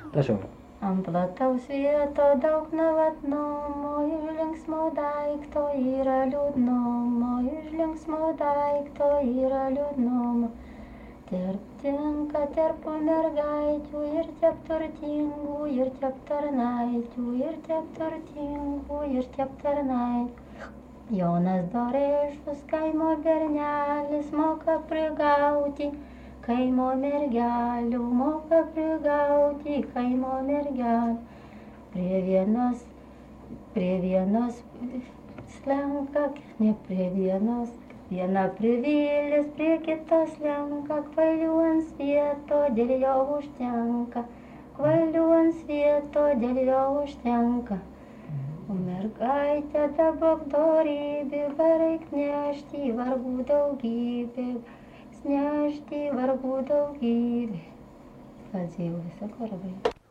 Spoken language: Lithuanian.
Prašau. Ant plataus vieto daug nevatnumo, iš linksmo daikto yra liūdnumo, iš linksmo daikto yra liūdnumo. Tinka tarp mergaičių ir tarp turtingų, ir tarp tarnaičių, ir tarp turtingų, ir tarp tarnaičių. Jonas Dorėšus, kaimo bernelis, moka prigauti kaimo mergelių, moka prigauti kaimo mergelių. Prie vienos slenka, ne prie vienos. Viena privilės, prie kitos slenka, kvailių ant svieto dėl jo užtenka, kvailių ant svieto dėl jo užtenka. O mergaitė dabok dorybė, vareik nešti vargų daugybė, nešti vargų daugybė. Kazijau visą korabą.